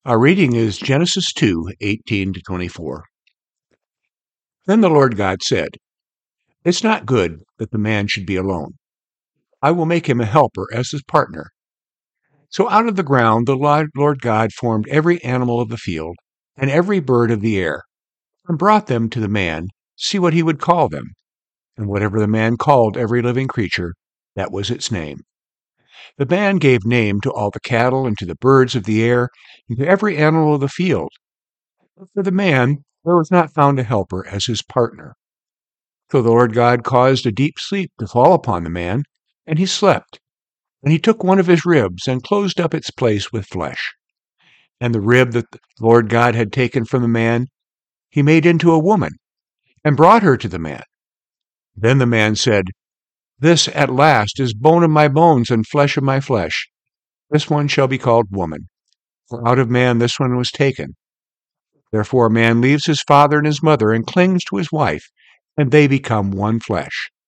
Our reading is Genesis 2:18-24. Then the Lord God said, "It's not good that the man should be alone. I will make him a helper as his partner." So out of the ground the Lord God formed every animal of the field and every bird of the air, and brought them to the man, to see what he would call them. And whatever the man called every living creature, that was its name. The man gave name to all the cattle and to the birds of the air and to every animal of the field. But for the man there was not found a helper as his partner. So the Lord God caused a deep sleep to fall upon the man, and he slept. And he took one of his ribs and closed up its place with flesh. And the rib that the Lord God had taken from the man he made into a woman, and brought her to the man. Then the man said, "This at last is bone of my bones and flesh of my flesh. This one shall be called woman, for out of man this one was taken. Therefore a man leaves his father and his mother and clings to his wife, and they become one flesh.